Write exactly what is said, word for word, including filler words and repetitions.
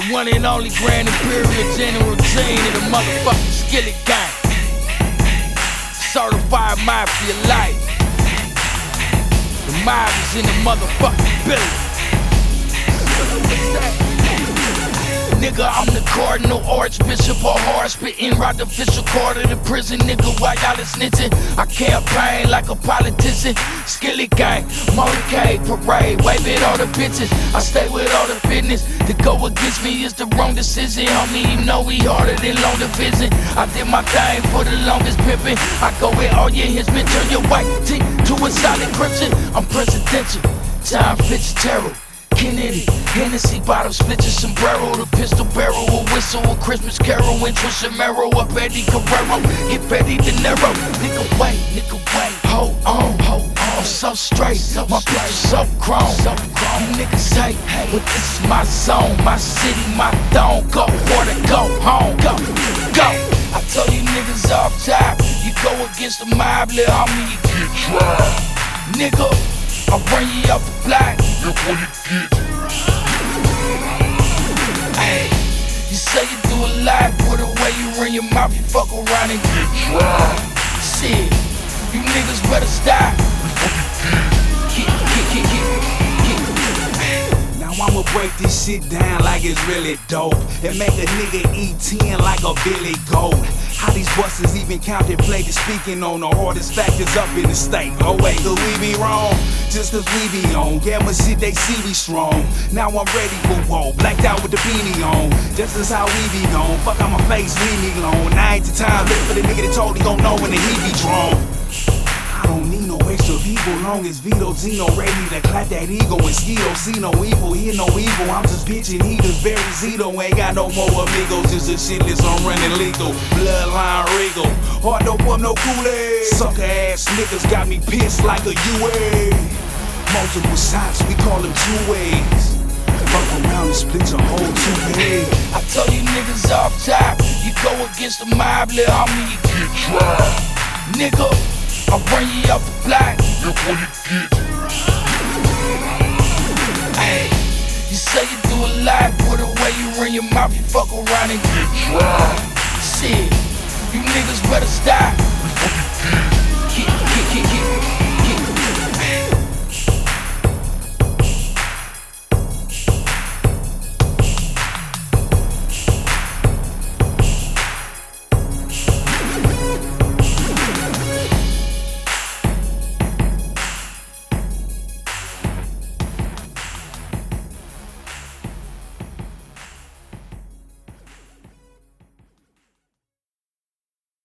The one and only Grand Imperial General Gene and the motherfucking Skillet Gang. Certified Mafia life. The mob is in the motherfucking building. Nigga, I'm the Cardinal Archbishop of Hard spitting, rock the official card of the prison. Nigga, why y'all is snitching? I campaign like a politician. Skillet Gang, motorcade parade, waving all the bitches. I stay with all the business. To go against me is the wrong decision. Homie, you know we harder than long division. I did my thing for the longest pimpin'. I go with all your henchmen, turn your white tee to a solid crimson. I'm presidential, John Fitzgerald, Kennedy, Hennessy bottle, split your sombrero, the pistol barrel, a whistle, a Christmas carol, intro Samaro, a Betty Carrero, get Betty De Niro. Nigga wait, nigga wait, hold on, hold on. I'm so straight, my picture so chrome. You niggas hate, but this is my zone, my city, my throne. Go water, go home, go, go. I told you niggas off top, you go against the mob, little homie, you get tried. Nigga, I'll bring you up the block. Look what you get. Hey, you say you do a lot, but the way you run your mouth, you fuck around and get tried. Shit, you niggas better stop. Get, get, get, get, get. Now I'ma break this shit down like it's really dope and make a nigga eat ten like a Billy Goat. How these busters even contemplated speaking on the hardest factors up in the state? Oh wait, could we be wrong? Just cause we be on gamma shit, they see we strong. Now I'm ready for war, blacked out with the beanie on. Just as how we be gone, fuck out my face, leave me alone. Now ain't the time left for the nigga that totally gon' know when the heat be drawn. I don't need no extra people, long as Vito Zeno ready to clap that ego and Skido. See no evil, hear no evil. I'm just bitching, he just very Zito. Ain't got no more amigos, just a shitless, I'm running lethal. Bloodline regal, hard dope up, no Kool-Aid. Sucker ass niggas got me pissed like a U A. Multiple shots, we call them two ways. Fuck around and split your whole two head. I told you niggas off top, you go against the mob, little homie, you get tried. Nigga, I'll bring you up the block. Look what you get. Hey, you say you do a lot, but the way you run your mouth, you fuck around and get tried. Shit, you niggas better stop. Get, get, get, get.